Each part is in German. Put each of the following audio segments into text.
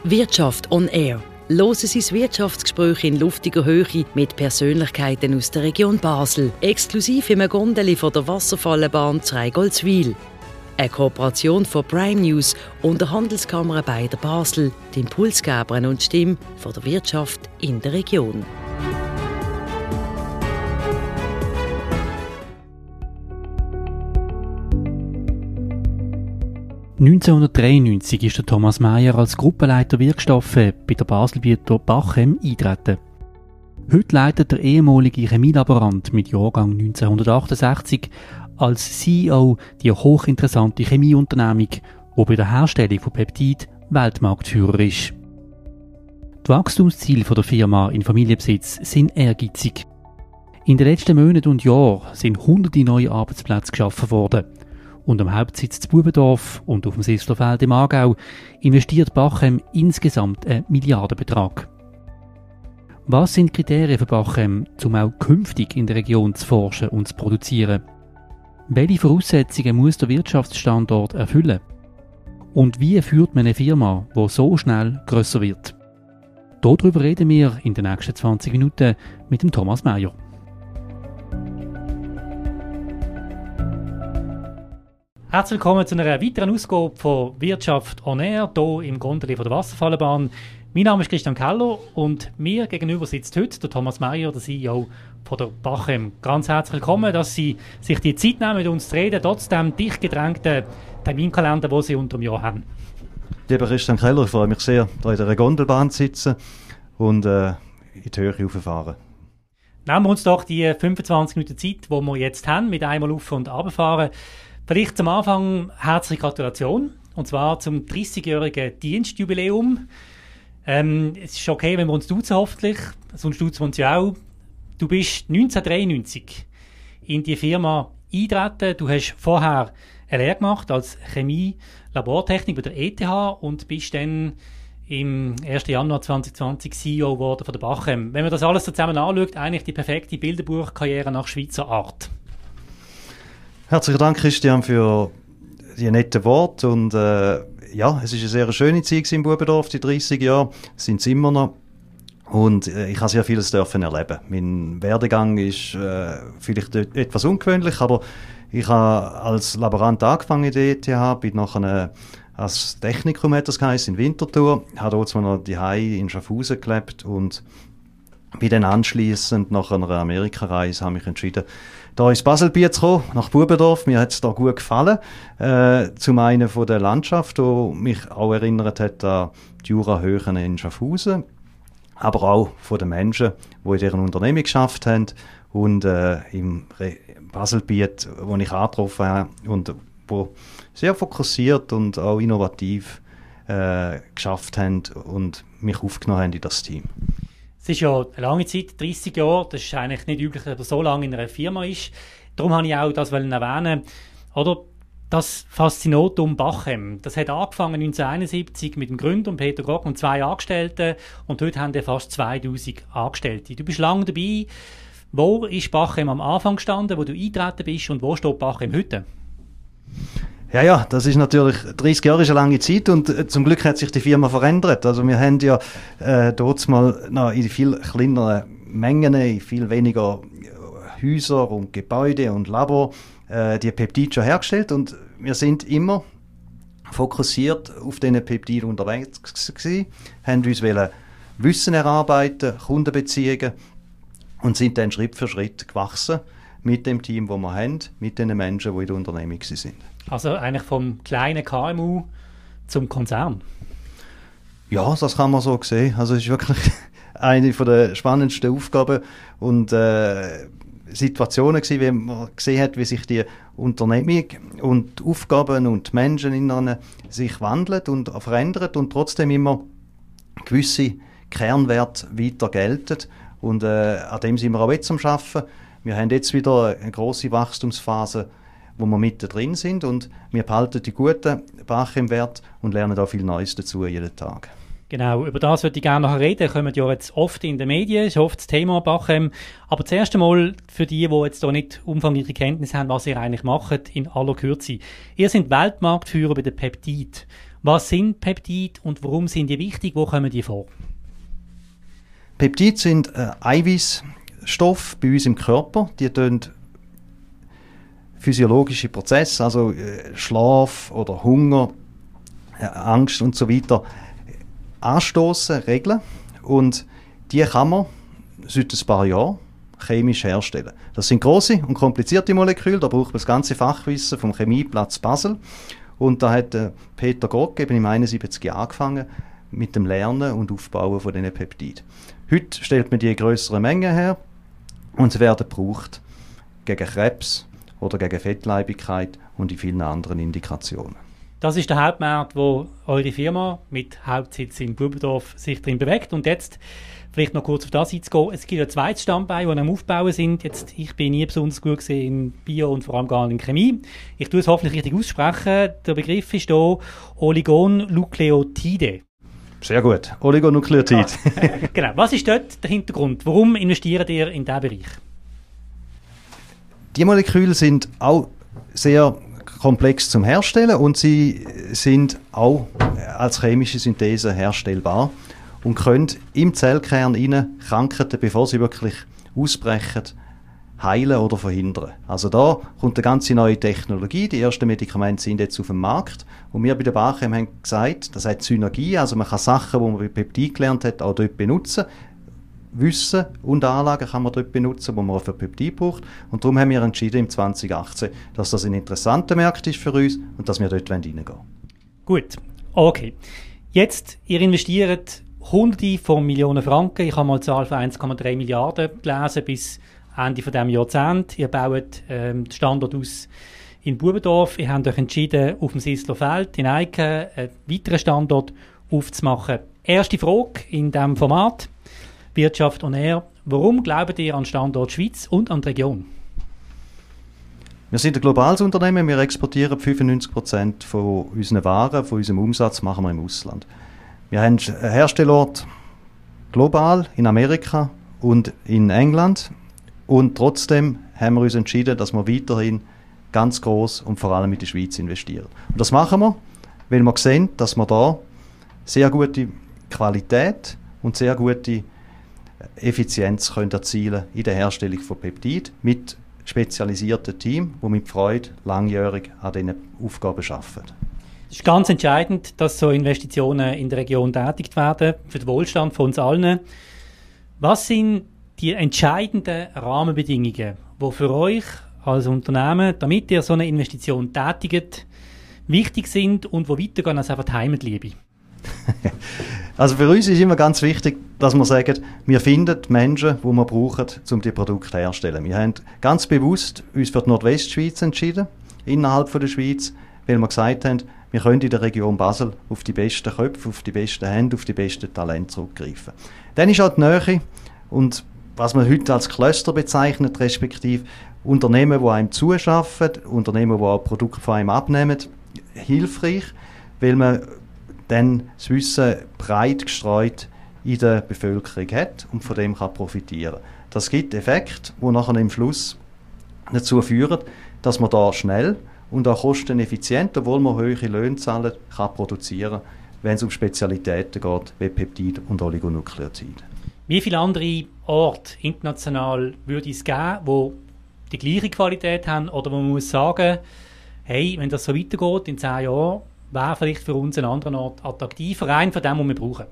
Wirtschaft on Air. Hören Sie das Wirtschaftsgespräch in luftiger Höhe mit Persönlichkeiten aus der Region Basel. Exklusiv im Gondeli von der Wasserfallenbahn Zreigoldswil. Eine Kooperation von Prime News und der Handelskammer Beider Basel, die Impulsgeberin und Stimme von der Wirtschaft in der Region. (1993) ist der Thomas Meyer als Gruppenleiter Wirkstoffe bei der Baselbieter Bachem eingetreten. Heute leitet der ehemalige Chemielaborant mit Jahrgang 1968 als CEO die hochinteressante Chemieunternehmung, die bei der Herstellung von Peptid Weltmarktführer ist. Die Wachstumsziele der Firma in Familienbesitz sind ehrgeizig. In den letzten Monaten und Jahren sind hunderte neue Arbeitsplätze geschaffen worden. Und am Hauptsitz zu Bubendorf und auf dem Sisslerfeld im Aargau investiert Bachem insgesamt einen Milliardenbetrag. Was sind die Kriterien für Bachem, um auch künftig in der Region zu forschen und zu produzieren? Welche Voraussetzungen muss der Wirtschaftsstandort erfüllen? Und wie führt man eine Firma, die so schnell grösser wird? Darüber reden wir in den nächsten 20 Minuten mit dem Thomas Meyer. Herzlich willkommen zu einer weiteren Ausgabe von Wirtschaft on Air, hier im Gondeli von der Wasserfallenbahn. Mein Name ist Christian Keller und mir gegenüber sitzt heute der Thomas Meyer, der CEO von der Bachem. Ganz herzlich willkommen, dass Sie sich die Zeit nehmen, mit uns zu reden, trotz dem dicht gedrängten Terminkalender, den Sie unter dem Jahr haben. Lieber Christian Keller, ich freue mich sehr, hier in der Gondelbahn zu sitzen und in die Höhe rauffahren. Nehmen wir uns doch die 25 Minuten Zeit, die wir jetzt haben, mit einmal auf- und runterfahren. Vielleicht zum Anfang herzliche Gratulation, und zwar zum 30-jährigen Dienstjubiläum. Es ist okay, wenn wir uns duzen, hoffentlich, sonst duzen wir uns ja auch. Du bist 1993 in die Firma eingetreten. Du hast vorher eine Lehre gemacht als Chemie-Labortechnik bei der ETH und bist dann im 1. Januar 2020 CEO geworden von der Bachem. Wenn man das alles zusammen anschaut, eigentlich die perfekte Bilderbuchkarriere nach Schweizer Art. Herzlichen Dank, Christian, für die netten Worte. Und ja, es war eine sehr schöne Zeit in Bubendorf, die 30 Jahre, sind es immer noch. Und ich habe sehr vieles dürfen erleben. Mein Werdegang ist vielleicht etwas ungewöhnlich, aber ich habe als Laborant angefangen in der ETH, bin nachher als Technikum, hat das geheißen, in Winterthur, habe dort noch die Hai in Schaffhausen gelebt und bin dann anschliessend nach einer Amerikareise habe mich entschieden, da ins Baselbiet zu kommen, nach Bubendorf. Mir hat es da gut gefallen. Zum einen von der Landschaft, die mich auch erinnert hat an die Jurahöhen in Schaffhausen, aber auch von den Menschen, die in deren Unternehmen geschafft haben und im Baselbiet, wo ich angetroffen habe und wo sehr fokussiert und auch innovativ geschafft haben und mich aufgenommen haben in das Team. Es ist ja eine lange Zeit, 30 Jahre, das ist eigentlich nicht üblich, dass man so lange in einer Firma ist. Darum wollte ich auch das erwähnen. Oder das Faszinotum Bachem, das hat angefangen 1971 mit dem Gründer Peter Grock und 2 Angestellten und heute haben wir fast 2000 Angestellte. Du bist lange dabei. Wo ist Bachem am Anfang gestanden, wo du eingetreten bist und wo steht Bachem heute? Ja, das ist natürlich, 30 Jahre ist eine lange Zeit und zum Glück hat sich die Firma verändert. Also wir haben ja dort mal noch in viel kleineren Mengen, in viel weniger Häuser und Gebäude und Labor die Peptide schon hergestellt und wir sind immer fokussiert auf diese Peptide unterwegs gewesen, haben uns Wissen erarbeiten, Kundenbeziehungen und sind dann Schritt für Schritt gewachsen mit dem Team, das wir haben, mit den Menschen, die in der Unternehmung sind. Also eigentlich vom kleinen KMU zum Konzern? Ja, das kann man so sehen. Also es ist wirklich eine der spannendsten Aufgaben und Situationen gewesen, wie man gesehen hat, wie sich die Unternehmung und die Aufgaben und die Menschen in ihnen sich wandeln und verändern und trotzdem immer gewisse Kernwerte weiter gelten. Und an dem sind wir auch jetzt am Arbeiten. Wir haben jetzt wieder eine grosse Wachstumsphase, wo wir mittendrin sind und wir behalten die guten Bachem-Werte und lernen da viel Neues dazu jeden Tag. Genau, über das würde ich gerne nachher reden. Kommen ja jetzt oft in den Medien, ist oft das Thema Bachem. Aber zuerst einmal für die jetzt hier nicht umfangreiche Kenntnis haben, was ihr eigentlich macht, in aller Kürze. Ihr seid Weltmarktführer bei den Peptid. Was sind Peptide und warum sind die wichtig? Wo kommen die vor? Peptide sind Eiweißstoffe bei uns im Körper. Die tun physiologische Prozesse, also Schlaf oder Hunger, Angst und so weiter, anstoßen, regeln. Und die kann man seit ein paar Jahren chemisch herstellen. Das sind grosse und komplizierte Moleküle, da braucht man das ganze Fachwissen vom Chemieplatz Basel. Und da hat Peter Grogg eben im 71 Jahren angefangen mit dem Lernen und Aufbauen von diesen Peptiden. Heute stellt man die in grösseren Mengen her und sie werden gebraucht gegen Krebs oder gegen Fettleibigkeit und in vielen anderen Indikationen. Das ist der Hauptmarkt, wo eure Firma mit Hauptsitz in Bubendorf sich drin bewegt. Und jetzt vielleicht noch kurz auf das einzugehen. Es gibt ein zweites Standbein, das am Aufbauen sind. Jetzt, ich bin nie besonders gut gesehen in Bio und vor allem gar nicht in Chemie. Ich tue es hoffentlich richtig aussprechen. Der Begriff ist hier Oligonukleotide. Sehr gut. Oligonukleotide. Genau. Was ist dort der Hintergrund? Warum investiert ihr in diesen Bereich? Die Moleküle sind auch sehr komplex zum Herstellen und sie sind auch als chemische Synthese herstellbar und können im Zellkern Krankheiten, bevor sie wirklich ausbrechen, heilen oder verhindern. Also da kommt eine ganz neue Technologie. Die ersten Medikamente sind jetzt auf dem Markt. Und wir bei der Bachem haben gesagt, das hat Synergie. Also man kann Sachen, die man bei Peptid gelernt hat, auch dort benutzen. Wissen und Anlagen kann man dort benutzen, die man auch für Peptid braucht. Und darum haben wir entschieden im 2018, dass das ein interessanter Markt ist für uns und dass wir dort reingehen wollen. Gut, okay. Jetzt, ihr investiert Hunderte von Millionen Franken. Ich habe mal die Zahl von 1,3 Milliarden gelesen bis Ende von diesem Jahrzehnt. Ihr baut den Standort aus in Bubendorf. Ihr habt euch entschieden, auf dem Sissler Feld in Eiken einen weiteren Standort aufzumachen. Erste Frage in diesem Format. Wirtschaft on Air. Warum glaubt ihr an den Standort Schweiz und an die Region? Wir sind ein globales Unternehmen. Wir exportieren 95% von unseren Waren, von unserem Umsatz machen wir im Ausland. Wir haben einen Herstellort global in Amerika und in England. Und trotzdem haben wir uns entschieden, dass wir weiterhin ganz gross und vor allem in die Schweiz investieren. Und das machen wir, weil wir sehen, dass wir da sehr gute Qualität und sehr gute Effizienz können erzielen in der Herstellung von Peptid mit spezialisierten Teams, die mit Freude langjährig an diesen Aufgaben arbeiten. Es ist ganz entscheidend, dass so Investitionen in der Region tätigt werden, für den Wohlstand von uns allen. Was sind die entscheidenden Rahmenbedingungen, die für euch als Unternehmen, damit ihr so eine Investition tätigt, wichtig sind und die weitergehen als einfach die Heimatliebe? Also für uns ist immer ganz wichtig, dass wir sagen, wir finden Menschen, die wir brauchen, um die Produkte herzustellen. Wir haben ganz bewusst uns für die Nordwestschweiz entschieden, innerhalb von der Schweiz, weil wir gesagt haben, wir können in der Region Basel auf die besten Köpfe, auf die besten Hände, auf die besten Talente zurückgreifen. Dann ist auch die Nähe und was man heute als Cluster bezeichnet, respektive Unternehmen, die einem zuschaffen, Unternehmen, die auch Produkte von einem abnehmen, hilfreich, weil man dann das Wissen breit gestreut in der Bevölkerung hat und von dem kann profitieren. Das gibt Effekte, die nachher im Schluss dazu führen, dass man da schnell und auch kosteneffizient, obwohl man hohe Löhne zahlen, kann produzieren, wenn es um Spezialitäten geht, wie Peptid und Oligonukleotide. Wie viele andere Orte international würde es geben, wo die gleiche Qualität haben oder wo man muss sagen, hey, wenn das so weitergeht in 10 Jahren, wäre vielleicht für uns ein anderer Ort attraktiver, rein von dem, was wir brauchen?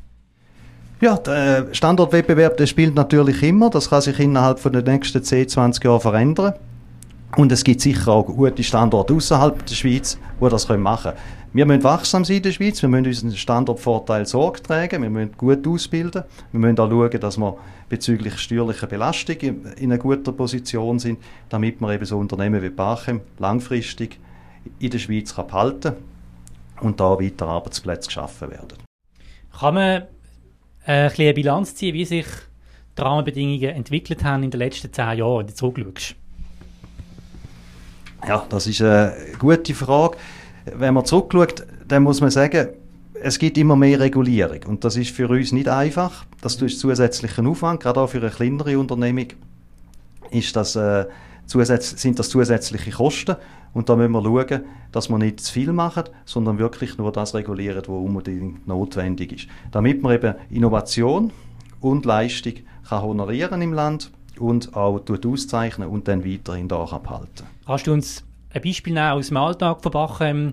Ja, der Standortwettbewerb, der spielt natürlich immer. Das kann sich innerhalb der nächsten 10, 20 Jahre verändern. Und es gibt sicher auch gute Standorte außerhalb der Schweiz, die das machen können. Wir müssen wachsam sein in der Schweiz, wir müssen unseren Standortvorteil Sorge tragen, wir müssen gut ausbilden, wir müssen auch schauen, dass wir bezüglich steuerlicher Belastung in einer guten Position sind, damit wir eben so Unternehmen wie Bachem langfristig in der Schweiz behalten kann und da weiter Arbeitsplätze geschaffen werden. Kann man eine Bilanz ziehen, wie sich die Rahmenbedingungen entwickelt haben in den letzten 10 Jahren, wenn du zurückschaust? Ja, das ist eine gute Frage. Wenn man zurückschaut, dann muss man sagen, es gibt immer mehr Regulierung. Und das ist für uns nicht einfach. Das ist zusätzlichen Aufwand. Gerade auch für eine kleinere Unternehmung ist das sind das zusätzliche Kosten. Und da müssen wir schauen, dass wir nicht zu viel machen, sondern wirklich nur das regulieren, was unbedingt notwendig ist. Damit man eben Innovation und Leistung kann honorieren im Land und auch auszeichnen und dann weiterhin da abhalten. Kannst du uns ein Beispiel nehmen aus dem Alltag von Bachem,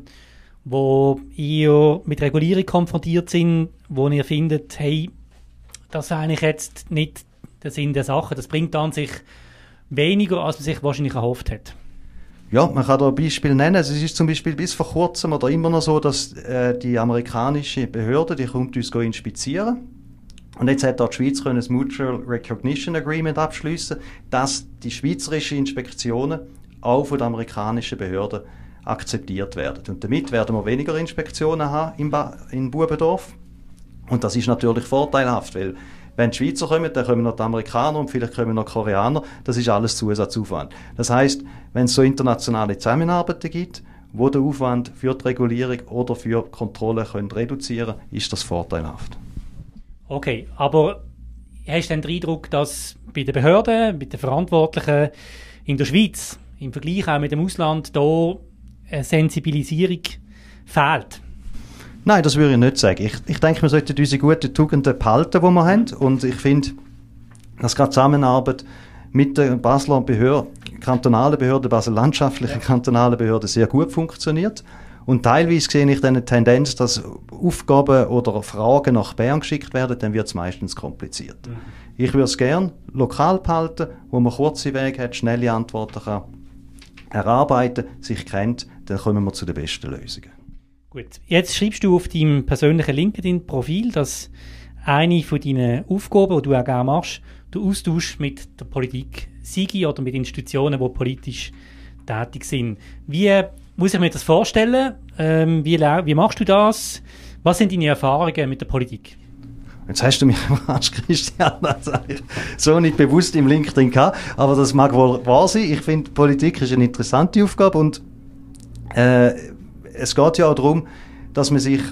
wo ihr mit Regulierung konfrontiert sind, wo ihr findet, hey, das ist eigentlich jetzt nicht der Sinn der Sache, das bringt an sich weniger, als man sich wahrscheinlich erhofft hat? Ja, man kann da ein Beispiel nennen. Es ist zum Beispiel bis vor kurzem oder immer noch so, dass die amerikanische Behörde, die kommt uns inspizieren. Und jetzt hat auch die Schweiz ein Mutual Recognition Agreement abschliessen, dass die schweizerischen Inspektionen auch von der amerikanischen Behörde akzeptiert werden. Und damit werden wir weniger Inspektionen haben in Bubendorf. Und das ist natürlich vorteilhaft, weil wenn die Schweizer kommen, dann kommen noch die Amerikaner und vielleicht kommen noch Koreaner. Das ist alles Zusatzaufwand. Das heisst, wenn es so internationale Zusammenarbeiten gibt, wo der Aufwand für die Regulierung oder für Kontrolle reduzieren können, ist das vorteilhaft. Okay, aber hast du den Eindruck, dass bei den Behörden, bei den Verantwortlichen in der Schweiz, im Vergleich auch mit dem Ausland, da eine Sensibilisierung fehlt? Nein, das würde ich nicht sagen. Ich denke, wir sollten unsere guten Tugenden behalten, die wir haben. Und ich finde, dass gerade die Zusammenarbeit mit der Basler Behörde, kantonalen Behörde, Basel-landschaftlichen kantonalen Behörde sehr gut funktioniert. Und teilweise sehe ich dann eine Tendenz, dass Aufgaben oder Fragen nach Bern geschickt werden, dann wird es meistens kompliziert. Ich würde es gerne lokal behalten, wo man kurze Wege hat, schnelle Antworten kann erarbeiten, sich kennt, dann kommen wir zu den besten Lösungen. Gut, jetzt schreibst du auf deinem persönlichen LinkedIn-Profil, dass eine von deinen Aufgaben, die du auch gerne machst, der Austausch mit der Politik sei oder mit Institutionen, die politisch tätig sind. Wie muss ich mir das vorstellen? Wie machst du das? Was sind deine Erfahrungen mit der Politik? Jetzt hast du mich überrascht, Christian, das habe ich so nicht bewusst im LinkedIn gehabt, aber das mag wohl wahr sein. Ich finde, Politik ist eine interessante Aufgabe und es geht ja auch darum, dass man sich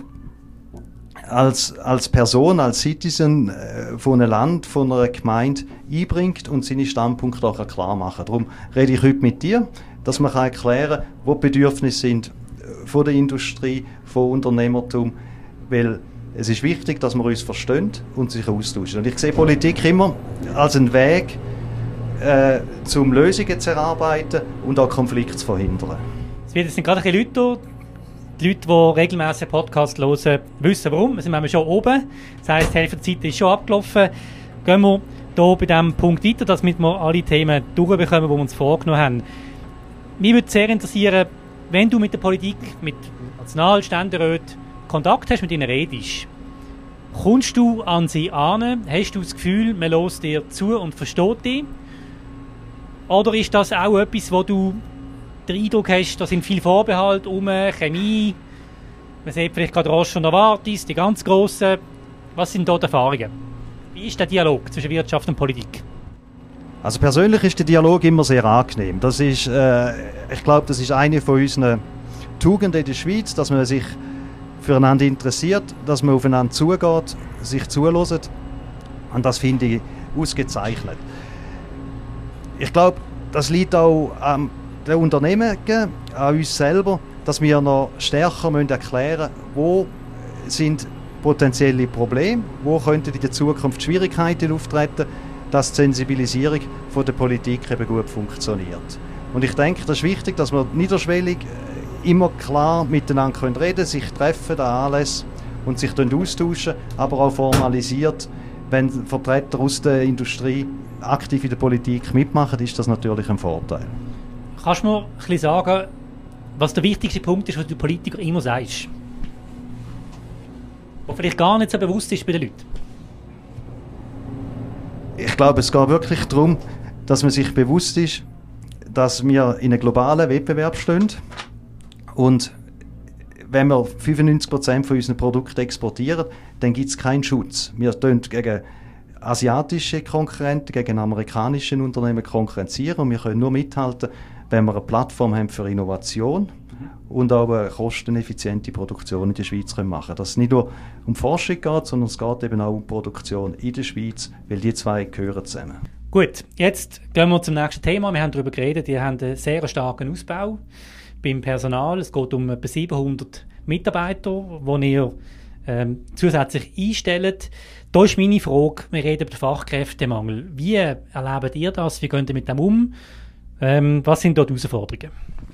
als Person, als Citizen von einem Land, von einer Gemeinde einbringt und seine Standpunkte auch klar machen kann. Darum rede ich heute mit dir, dass man erklären kann, wo die Bedürfnisse sind von der Industrie, von Unternehmertum, weil es ist wichtig, dass wir uns verstehen und sich austauschen. Und ich sehe Politik immer als einen Weg, um Lösungen zu erarbeiten und auch Konflikte zu verhindern. Es sind gerade ein bisschen Leute da. Die Leute, die regelmäßig Podcasts hören, wissen warum. Wir sind schon oben. Das heisst, die Hälfte der Zeit ist schon abgelaufen. Gehen wir hier bei diesem Punkt weiter, damit wir alle Themen durchbekommen, die wir uns vorgenommen haben. Mich würde sehr interessieren, wenn du mit der Politik, mit Nationalständeräten Kontakt hast, mit ihnen redest, kommst du an sie an? Hast du das Gefühl, man hört dir zu und versteht dich? Oder ist das auch etwas, wo du den Eindruck hast, da sind viele Vorbehalte Chemie, man sieht vielleicht gerade Roche und Novartis, die ganz grossen. Was sind dort Erfahrungen? Wie ist der Dialog zwischen Wirtschaft und Politik? Also persönlich ist der Dialog immer sehr angenehm. Das ist, ich glaube, das ist eine von unseren Tugenden in der Schweiz, dass man sich füreinander interessiert, dass man aufeinander zugeht, sich zuhört. Und das finde ich ausgezeichnet. Ich glaube, das liegt auch an den Unternehmen, an uns selber, dass wir noch stärker erklären müssen, wo sind potenzielle Probleme, wo könnten in der Zukunft Schwierigkeiten auftreten, dass die Sensibilisierung von der Politik eben gut funktioniert. Und ich denke, das ist wichtig, dass wir niederschwellig immer klar miteinander reden können, sich treffen an Anlässen und sich dann austauschen, aber auch formalisiert. Wenn Vertreter aus der Industrie aktiv in der Politik mitmachen, ist das natürlich ein Vorteil. Kannst du mir ein bisschen sagen, was der wichtigste Punkt ist, was du Politiker immer sagst? Was vielleicht gar nicht so bewusst ist bei den Leuten? Ich glaube, es geht wirklich darum, dass man sich bewusst ist, dass wir in einem globalen Wettbewerb stehen. Und wenn wir 95% von unseren Produkten exportieren, dann gibt es keinen Schutz. Wir tun gegen asiatische Konkurrenten, gegen amerikanische Unternehmen konkurrenzieren und wir können nur mithalten, wenn wir eine Plattform haben für Innovation und auch eine kosteneffiziente Produktion in der Schweiz machen können. Dass es nicht nur um Forschung geht, sondern es geht eben auch um Produktion in der Schweiz, weil die zwei gehören zusammen. Gut, jetzt gehen wir zum nächsten Thema. Wir haben darüber geredet, ihr habt einen sehr starken Ausbau beim Personal. Es geht um etwa 700 Mitarbeiter, die ihr zusätzlich einstellt. Da ist meine Frage, wir reden über den Fachkräftemangel. Wie erlebt ihr das? Wie geht ihr mit dem um? Was sind dort die Herausforderungen?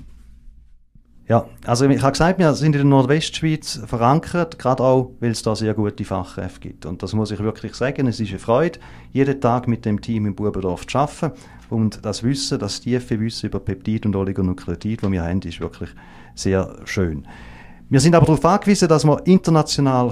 Ja, also ich habe gesagt, wir sind in der Nordwestschweiz verankert, gerade auch, weil es da sehr gute Fachkräfte gibt. Und das muss ich wirklich sagen, es ist eine Freude, jeden Tag mit dem Team in Bubendorf zu arbeiten. Und das Wissen, das tiefe Wissen über Peptid und Oligonukleotid, das wir haben, ist wirklich sehr schön. Wir sind aber darauf angewiesen, dass wir international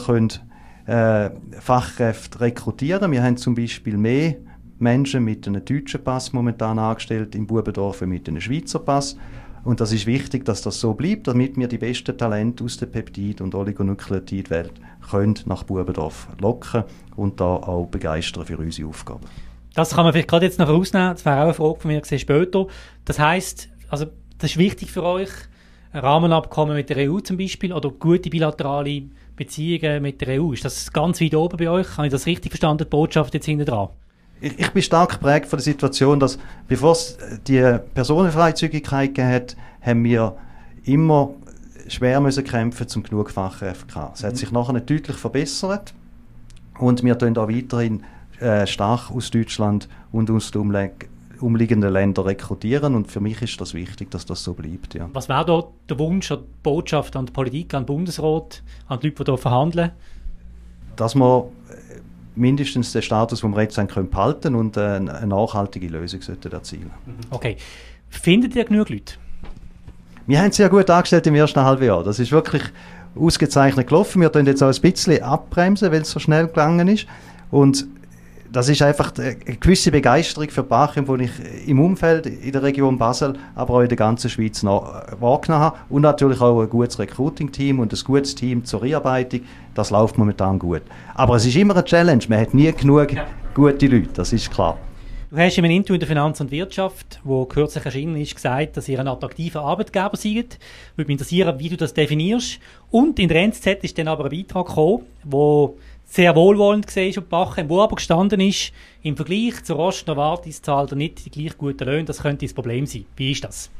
Fachkräfte rekrutieren können. Wir haben zum Beispiel mehr Menschen mit einem deutschen Pass momentan angestellt in Bubendorf mit einem Schweizer Pass. Und das ist wichtig, dass das so bleibt, damit wir die besten Talente aus der Peptid- und Oligonukleotidwelt nach Bubendorf locken und da auch begeistern für unsere Aufgaben. Das kann man vielleicht gerade jetzt noch rausnehmen. Das wäre auch eine Frage von mir später. Das heisst, also das ist wichtig für euch, ein Rahmenabkommen mit der EU zum Beispiel oder gute bilaterale Beziehungen mit der EU. Ist das ganz weit oben bei euch? Habe ich das richtig verstanden, die Botschaft jetzt hinten dran? Ich bin stark geprägt von der Situation, dass bevor es die Personenfreizügigkeit gegeben hat, haben wir immer schwer müssen kämpfen, um genug Fachkräfte zu haben. Es hat sich nachher nicht deutlich verbessert und wir tun auch weiterhin stark aus Deutschland und aus den umliegenden Ländern rekrutieren und für mich ist das wichtig, dass das so bleibt. Ja. Was wäre da der Wunsch, die Botschaft an die Politik, an den Bundesrat, an die Leute, die hier verhandeln? Dass wir mindestens den Status, den wir jetzt haben, können behalten und eine nachhaltige Lösung sollten erzielen. Okay. Findet ihr genug Leute? Wir haben es sehr gut angestellt im ersten halben Jahr. Das ist wirklich ausgezeichnet gelaufen. Wir tun jetzt auch ein bisschen abbremsen, weil es so schnell gegangen ist. Und das ist einfach eine gewisse Begeisterung für Bachem, die ich im Umfeld in der Region Basel, aber auch in der ganzen Schweiz wahrgenommen habe. Und natürlich auch ein gutes Recruiting-Team und ein gutes Team zur Einarbeitung. Das läuft momentan gut. Aber es ist immer eine Challenge. Man hat nie genug gute Leute, das ist klar. Du hast in einem Interview in der Finanz und Wirtschaft, wo kürzlich erschienen ist, gesagt, dass ihr ein attraktiver Arbeitgeber seid. Würde mich interessieren, wie du das definierst. Und in der NZZ ist dann aber ein Beitrag gekommen, wo sehr wohlwollend war auf Bachem, wo aber gestanden ist, im Vergleich zur Roche Novartis zahlt er nicht die gleich guten Löhne, das könnte das Problem sein. Wie ist das?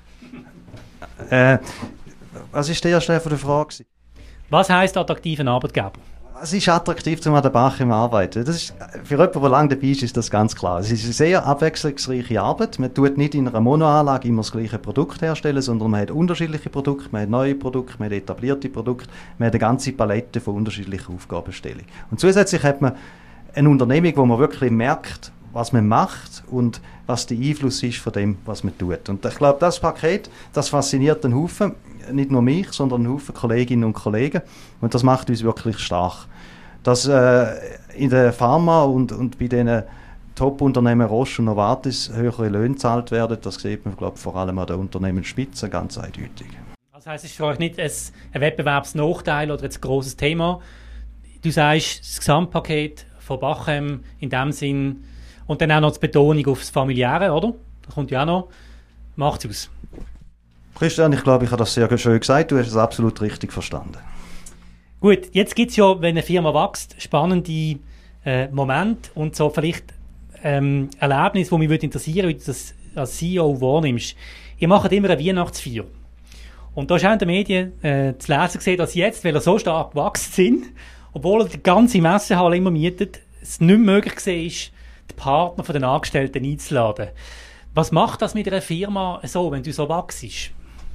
Was ist der erste von der Frage? Was heisst attraktiver Arbeitgeber? Es ist attraktiv, um an der Bachem zu arbeiten. Das ist, für jemanden, der lange dabei ist das ganz klar. Es ist eine sehr abwechslungsreiche Arbeit. Man tut nicht in einer Monoanlage immer das gleiche Produkt herstellen, sondern man hat unterschiedliche Produkte, man hat neue Produkte, man hat etablierte Produkte, man hat eine ganze Palette von unterschiedlichen Aufgabenstellungen. Und zusätzlich hat man eine Unternehmung, wo man wirklich merkt, was man macht und was der Einfluss ist von dem, was man tut. Und ich glaube, das Paket, das fasziniert einen Haufen, nicht nur mich, sondern einen Haufen Kolleginnen und Kollegen. Und das macht uns wirklich stark. Dass in der Pharma und bei diesen Top-Unternehmen Roche und Novartis höhere Löhne gezahlt werden, das sieht man, glaube ich, vor allem an der Unternehmensspitze ganz eindeutig. Das heisst, es ist für euch nicht ein Wettbewerbsnachteil oder ein grosses Thema. Du sagst, das Gesamtpaket von Bachem in dem Sinn und dann auch noch die Betonung auf das Familiäre, oder? Das kommt ja auch noch. Macht's aus. Christian, ich glaube, ich habe das sehr schön gesagt. Du hast es absolut richtig verstanden. Gut, jetzt gibt es ja, wenn eine Firma wächst, spannende Momente und so vielleicht Erlebnisse, die mich interessieren würde, wie du das als CEO wahrnimmst. Ihr macht immer eine Weihnachtsfeier. Und da ist auch in den Medien zu lesen gesehen, dass jetzt, weil ihr so stark gewachsen sind, obwohl ihr die ganze Messehalle immer mietet, es nicht möglich war, die Partner von den Angestellten einzuladen. Was macht das mit einer Firma so, wenn du so wachst?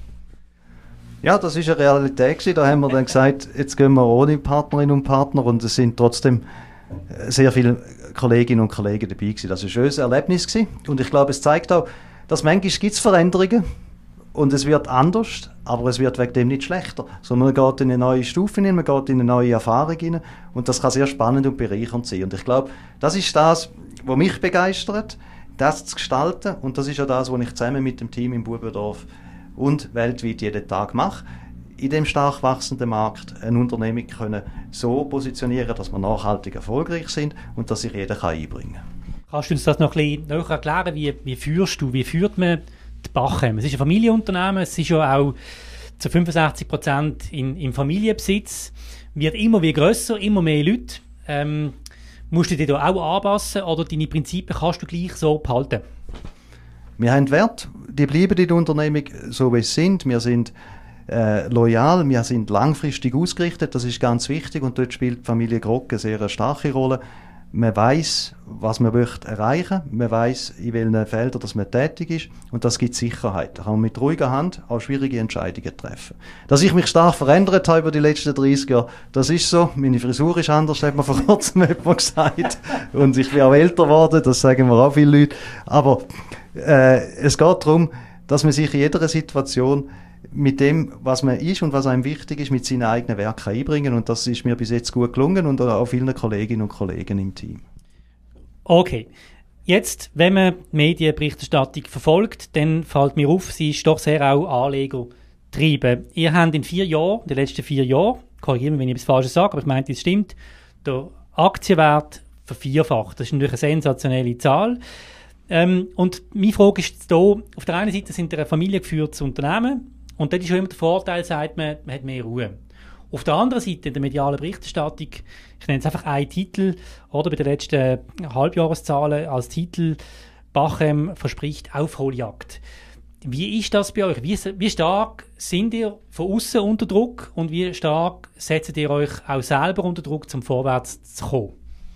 Ja, das ist eine Realität gewesen. Da haben wir dann gesagt, jetzt gehen wir ohne Partnerinnen und Partner und es sind trotzdem sehr viele Kolleginnen und Kollegen dabei gewesen. Das war ein schönes Erlebnis gewesen. Und ich glaube, es zeigt auch, dass manchmal gibt es Veränderungen und es wird anders, aber es wird wegen dem nicht schlechter, sondern man geht in eine neue Stufe hinein, man geht in eine neue Erfahrung hinein und das kann sehr spannend und bereichernd sein. Und ich glaube, das ist das, was mich begeistert, das zu gestalten und das ist auch das, was ich zusammen mit dem Team in Bubendorf und weltweit jeden Tag mache, in dem stark wachsenden Markt eine Unternehmung können so positionieren, dass wir nachhaltig erfolgreich sind und dass sich jeder einbringen kann. Kannst du uns das noch ein bisschen näher erklären? Wie führt man die Bachem? Es ist ein Familienunternehmen, es ist ja auch zu 65% im Familienbesitz, wird immer wie grösser, immer mehr Leute. Musst du dich da auch anpassen oder deine Prinzipien kannst du gleich so behalten? Wir haben Wert, die bleiben in der Unternehmung so, wie sie sind. Wir sind loyal, wir sind langfristig ausgerichtet, das ist ganz wichtig und dort spielt die Familie Grogg eine sehr starke Rolle. Man weiss, was man möchte erreichen, man weiss, in welchen Feldern dass man tätig ist und das gibt Sicherheit. Da kann man mit ruhiger Hand auch schwierige Entscheidungen treffen. Dass ich mich stark verändert habe über die letzten 30 Jahre, das ist so. Meine Frisur ist anders, hat man vor kurzem jemand gesagt. Und ich bin auch älter geworden, das sagen mir auch viele Leute. Aber es geht darum, dass man sich in jeder Situation mit dem, was man ist und was einem wichtig ist, mit seinen eigenen Werken einbringen. Und das ist mir bis jetzt gut gelungen und auch vielen Kolleginnen und Kollegen im Team. Okay. Jetzt, wenn man die Medienberichterstattung verfolgt, dann fällt mir auf, sie ist doch sehr auch anlegergetrieben. Ihr habt in den letzten 4 Jahren, korrigiere mich, wenn ich etwas Falsches sage, aber ich meine, das stimmt, der Aktienwert vervierfacht. Das ist natürlich eine sensationelle Zahl. Und meine Frage ist jetzt hier, auf der einen Seite sind ihr ein familiengeführtes Unternehmen und dort ist auch immer der Vorteil, sagt man hat mehr Ruhe. Auf der anderen Seite, in der medialen Berichterstattung, ich nenne es einfach einen Titel, oder bei den letzten Halbjahreszahlen als Titel, Bachem verspricht Aufholjagd. Wie ist das bei euch? Wie stark sind ihr von außen unter Druck und wie stark setzt ihr euch auch selber unter Druck, um vorwärts zu kommen?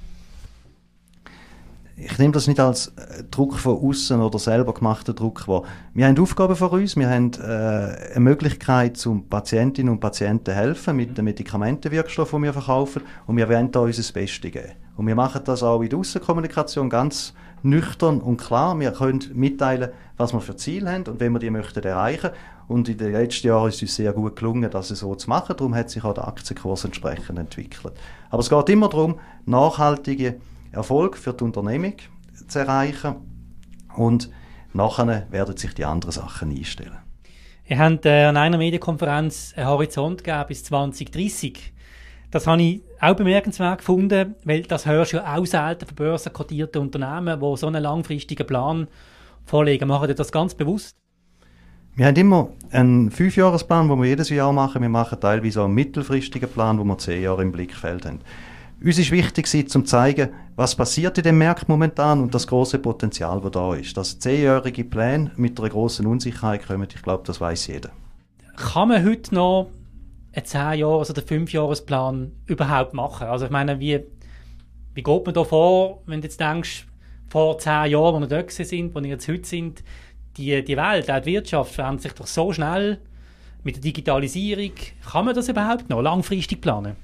Ich nehme das nicht als Druck von außen oder selber gemachten Druck wahr. Wir haben Aufgaben vor uns, wir haben eine Möglichkeit, um Patientinnen und Patienten zu helfen mit den Medikamentenwirkstoffen, die wir verkaufen, und wir wollen da unser Bestes geben. Und wir machen das auch in der Aussenkommunikation ganz nüchtern und klar. Wir können mitteilen, was wir für Ziele haben und wenn wir die möchten erreichen. Und in den letzten Jahren ist es uns sehr gut gelungen, das so zu machen. Darum hat sich auch der Aktienkurs entsprechend entwickelt. Aber es geht immer darum, nachhaltige Erfolg für die Unternehmung zu erreichen und nachher werden sich die anderen Sachen einstellen. Ihr habt an einer Medienkonferenz einen Horizont gegeben bis 2030. Das habe ich auch bemerkenswert gefunden, weil das hörst du ja auch selten von börsenkotierten Unternehmen, die so einen langfristigen Plan vorlegen. Machen Sie das ganz bewusst? Wir haben immer einen 5-Jahres-Plan, den wir jedes Jahr machen. Wir machen teilweise auch einen mittelfristigen Plan, wo wir 10 Jahre im Blickfeld haben. Uns ist wichtig, um zu zeigen, was passiert in dem Markt momentan und das große Potenzial, das da ist. Dass 10-jährige Pläne mit einer grossen Unsicherheit kommen, ich glaube, das weiß jeder. Kann man heute noch einen 10-Jahres- oder 5-Jahres-Plan überhaupt machen? Also ich meine, wie geht man da vor, wenn du jetzt denkst, vor 10 Jahren, wo wir dort sind, wo wir jetzt heute sind, die Welt, auch die Wirtschaft verändert sich doch so schnell mit der Digitalisierung. Kann man das überhaupt noch langfristig planen?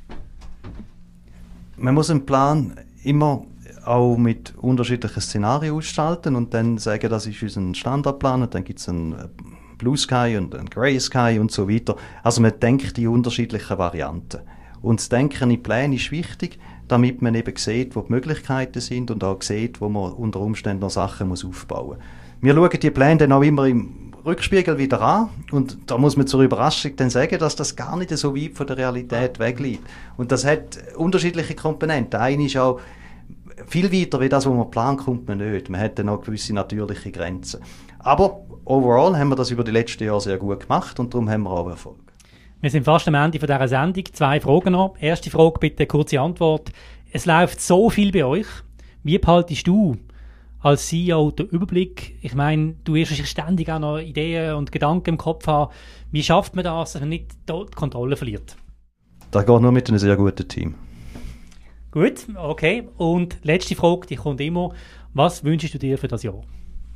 Man muss einen Plan immer auch mit unterschiedlichen Szenarien ausgestalten und dann sagen, das ist unser Standardplan und dann gibt es einen Blue Sky und einen Grey Sky und so weiter. Also man denkt in unterschiedlichen Varianten. Und das Denken in Plänen ist wichtig, damit man eben sieht, wo die Möglichkeiten sind und auch sieht, wo man unter Umständen noch Sachen muss aufbauen muss. Wir schauen die Pläne dann auch immer im Rückspiegel wieder an und da muss man zur Überraschung dann sagen, dass das gar nicht so weit von der Realität wegliegt. Und das hat unterschiedliche Komponenten. Eine ist auch viel weiter wie das, was man plant, kommt man nicht. Man hat dann auch gewisse natürliche Grenzen. Aber overall haben wir das über die letzten Jahre sehr gut gemacht und darum haben wir auch Erfolg. Wir sind fast am Ende von dieser Sendung. 2 Fragen noch. Erste Frage, bitte kurze Antwort. Es läuft so viel bei euch. Wie behaltest du als CEO den Überblick? Ich meine, du wirst ständig auch noch Ideen und Gedanken im Kopf haben. Wie schafft man das, dass man nicht die Kontrolle verliert? Das geht nur mit einem sehr guten Team. Gut, okay. Und letzte Frage, die kommt immer. Was wünschst du dir für das Jahr?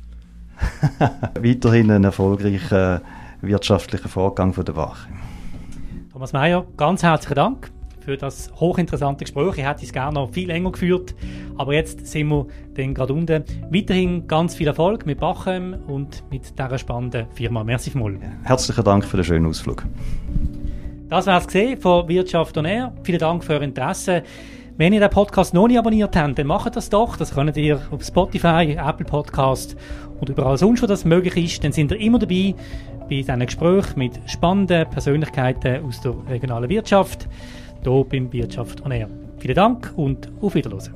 Weiterhin einen erfolgreichen wirtschaftlichen Vorgang von der Wache. Thomas Meier, ganz herzlichen Dank für das hochinteressante Gespräch. Ich hätte es gerne noch viel länger geführt, aber jetzt sind wir dann gerade unten. Weiterhin ganz viel Erfolg mit Bachem und mit dieser spannenden Firma. Merci vielmals. Herzlichen Dank für den schönen Ausflug. Das war es von Wirtschaft on Air. Vielen Dank für Ihr Interesse. Wenn ihr den Podcast noch nicht abonniert habt, dann macht das doch. Das könnt ihr auf Spotify, Apple Podcast und überall sonst, wo das möglich ist. Dann sind ihr immer dabei bei diesen Gesprächen mit spannenden Persönlichkeiten aus der regionalen Wirtschaft, hier beim Wirtschaft on Air. Vielen Dank und auf Wiederhören.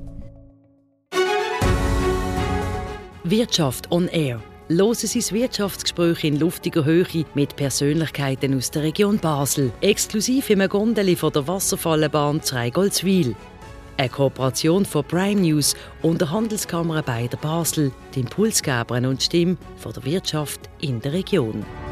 Wirtschaft on Air. Hören Sie das Wirtschaftsgespräch in luftiger Höhe mit Persönlichkeiten aus der Region Basel. Exklusiv im Gondeli von der Wasserfallenbahn Zreigolzwil. Eine Kooperation von Prime News und der Handelskammer Beider Basel, den Impulsgebern und Stimme von der Wirtschaft in der Region.